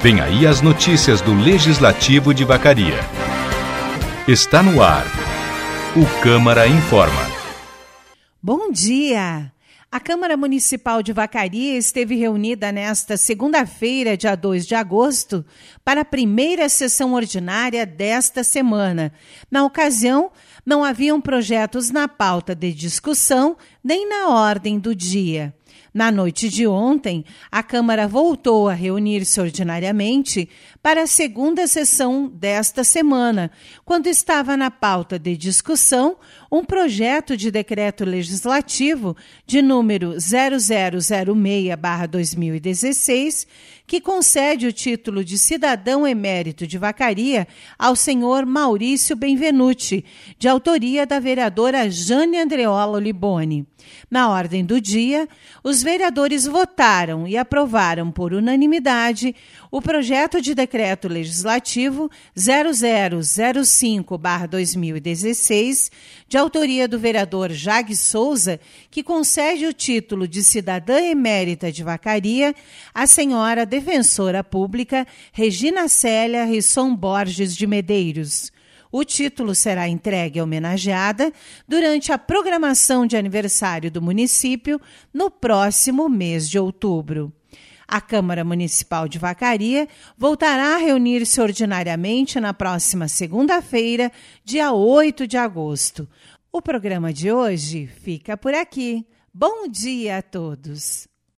Vem aí as notícias do Legislativo de Vacaria. Está no ar. O Câmara Informa. Bom dia! A Câmara Municipal de Vacaria esteve reunida nesta segunda-feira, dia 2 de agosto, para a primeira sessão ordinária desta semana. Na ocasião, não haviam projetos na pauta de discussão nem na ordem do dia. Na noite de ontem, a Câmara voltou a reunir-se ordinariamente para a segunda sessão desta semana, quando estava na pauta de discussão um projeto de decreto legislativo de número 0006/2016, que concede o título de cidadão emérito de Vacaria ao senhor Maurício Benvenuti, de autoria da vereadora Jane Andreola Liboni. Na ordem do dia, os vereadores votaram e aprovaram por unanimidade o projeto de decreto legislativo 0005/2016, de autoria do vereador Jag Souza, que concede o título de cidadã emérita de Vacaria à senhora defensora pública Regina Célia Risson Borges de Medeiros. O título será entregue à homenageada durante a programação de aniversário do município no próximo mês de outubro. A Câmara Municipal de Vacaria voltará a reunir-se ordinariamente na próxima segunda-feira, dia 8 de agosto. O programa de hoje fica por aqui. Bom dia a todos!